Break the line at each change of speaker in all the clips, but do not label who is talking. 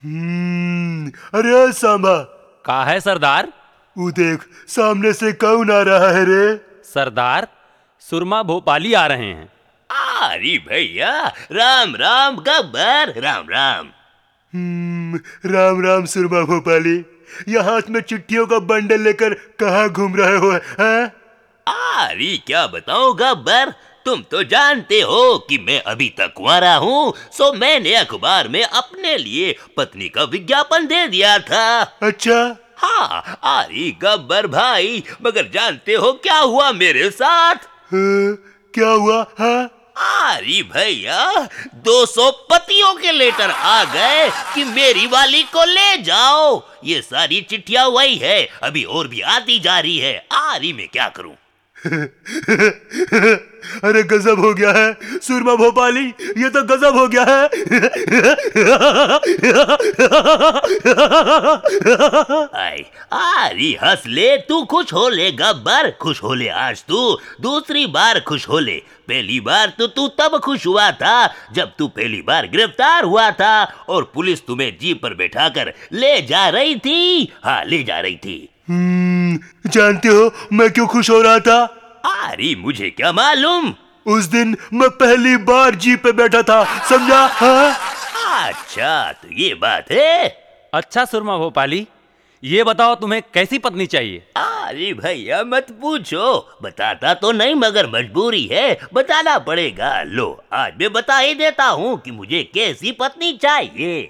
अरे सांबा,
का है सरदार?
वो देख सामने से कौन आ रहा है रे?
सरदार, सुरमा भोपाली आ रहे हैं।
अरे भैया, राम राम गब्बर, राम राम।
राम राम सुरमा भोपाली, यह हाथ में चिट्ठियों का बंडल लेकर कहाँ घूम रहे हो हैं?
अरे क्या बताऊं गब्बर, तुम तो जानते हो कि मैं अभी तक कुंवारा हूँ, सो मैंने अखबार में अपने लिए पत्नी का विज्ञापन दे दिया था।
अच्छा?
हाँ, अरे गब्बर भाई, मगर जानते हो क्या हुआ मेरे साथ?
क्या हुआ? हाँ?
अरे भैया, 200 पतियों के लेटर आ गए कि मेरी वाली को ले जाओ। ये सारी चिट्ठियां वही है, अभी और भी आती जा रही है। अरे मैं क्या करूं?
अरे गजब हो गया है सुरमा भोपाली, ये तो गजब हो गया है।
अरे हंस ले, तू खुश हो ले गब्बर, खुश हो ले आज तू, दूसरी बार खुश हो ले। पहली बार तो तू तब खुश हुआ था जब तू पहली बार गिरफ्तार हुआ था और पुलिस तुम्हें जीप पर बैठाकर ले जा रही थी। हाँ, ले जा रही थी।
जानते हो मैं क्यों खुश हो रहा था?
अरे मुझे क्या मालूम।
उस दिन मैं पहली बार जीप पे बैठा था, समझा? हाँ?
अच्छा, तो ये बात है।
अच्छा सुरमा भोपाली, ये बताओ तुम्हें कैसी पत्नी चाहिए?
अरे भैया मत पूछो, बताता तो नहीं मगर मजबूरी है, बताना पड़ेगा। लो, आज मैं बता ही देता हूँ कि मुझे कैसी पत्नी चाहिए।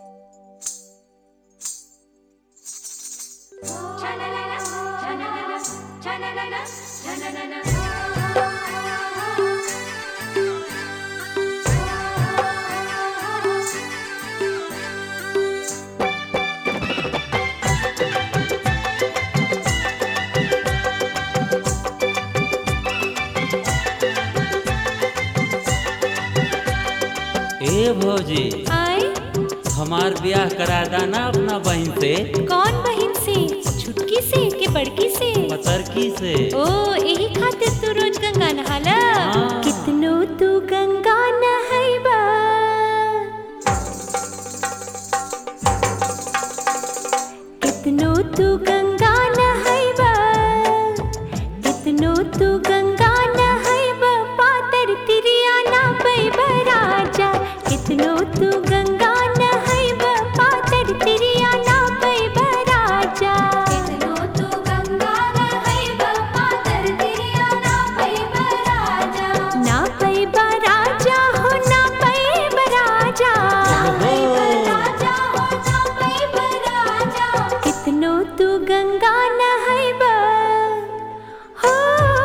ए भौजी, हमार ब्याह करा दाना अपना बहन से।
कौन बहन से? छुटकी से के बड़की से?
पतरकी से।
ओ, यही खातिर तू रोज गंगा नहाला?
हाँ।
कितनो तू गंगा नहाइबा, कितनो तू गंगा नहाइबा, कितनो तू गंगा नहाइबा, पातर तिरिया ना पैबा राजा। कितनो तू गंगा नहाइबा, पातर तिरिया ना पैबा राजा। कितनो तू गंगा नहाइबा, पातर तिरिया ना पैबा राजा। ना पैबा राजा हो, ना पैबा राजा। ना पैबा राजा हो, ना पैबा राजा। कितनो तू गंगा नहाइबा, हो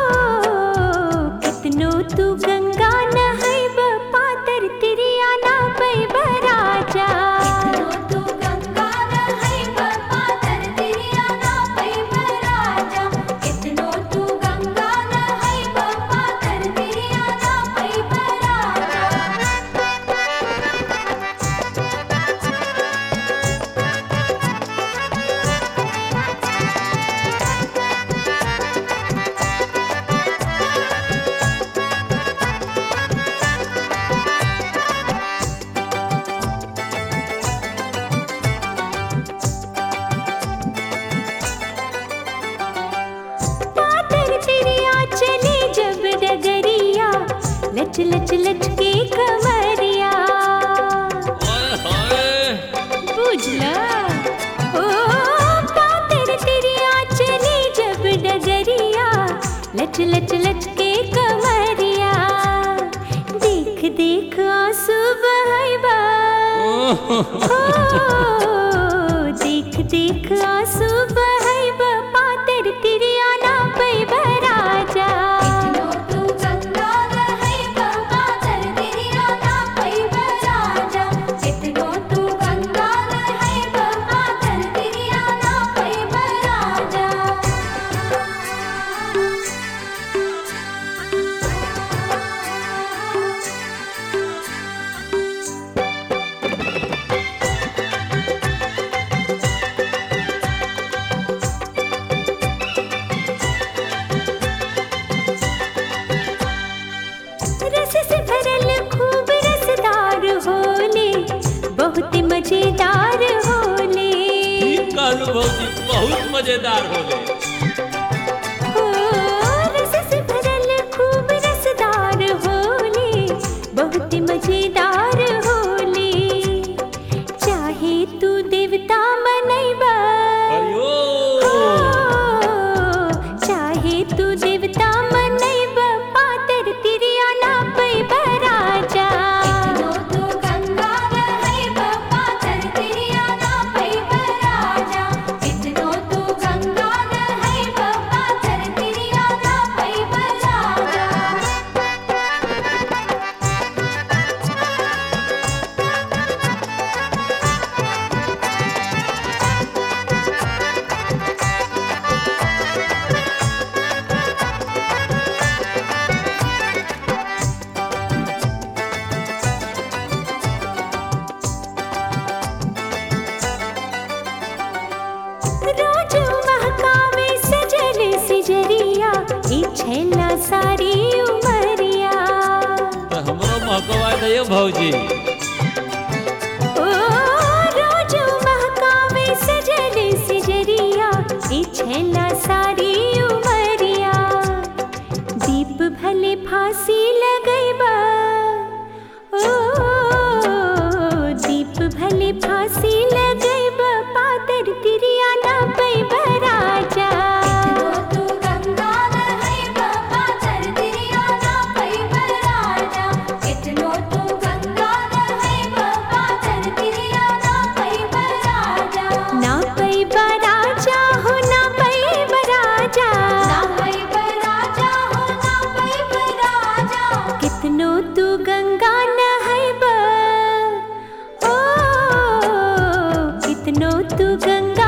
कितनो तू गंगा नहाइबा, पातर तिरिया ना पैबा राजा। कितनो तू गंगा नहाइबा, पातर तिरिया ना पैबा राजा। कितनो तू गंगा नहाइबा, पातर तिरिया ना पैबा पातर तिरिया चली जब डगरिया, लच लच लच के कमरिया। बुझला? ओ, पातर तिरिया चली जब डगरिया, लच लच लच के कमरिया। देख देख आंसू बहाइबा, हो देख देख आंसू बहाइबा, पातर तिरिया ना पैबा राजा। कितनो तू गंगा नहाइबा, पातर तिरिया ना पैबा राजा। कितनो तू गंगा नहाइबा, पातर तिरिया ना पैबा राजा।
भौजी बहुत मजेदार होले।
हो रस से भरल खूब रसदार होले, बहुत मजेदार होले। चाहे तू देवता मनैबा,
हरिओ
चाहे तू देवता मनैबा, पातर तिरिया ना पैबा राजा। इतनो तू गंगा रहैबा, पातर तिरिया ना पैबा राजा। इतनो तू गंगा रहैबा, पातर तिरिया ना पैबा राजा। रोज महकावे सजल सिजरिया, ई छैला सारी उमरिया।
तो हमरो महकवा दे भौजी।
ओ रोज महकावे सजल सिजरिया, ई छैला सारी उमरिया। दीप भले फांसी लगैबा, ओ दीप भले फांसी लगैबा, पातर तिरिया ना पैबा राजा। इतनो तू गंगा रहैबा, पातर तिरिया ना पैबा राजा। इतनो तू गंगा रहैबा, पातर तिरिया ना पैबा राजा। ना पैबा राजा हो, ना पैबा राजा। ना पैबा राजा हो, ना पैबा राजा। कितनो तू गंगा नहैबा, ओ कितनो तू गंगा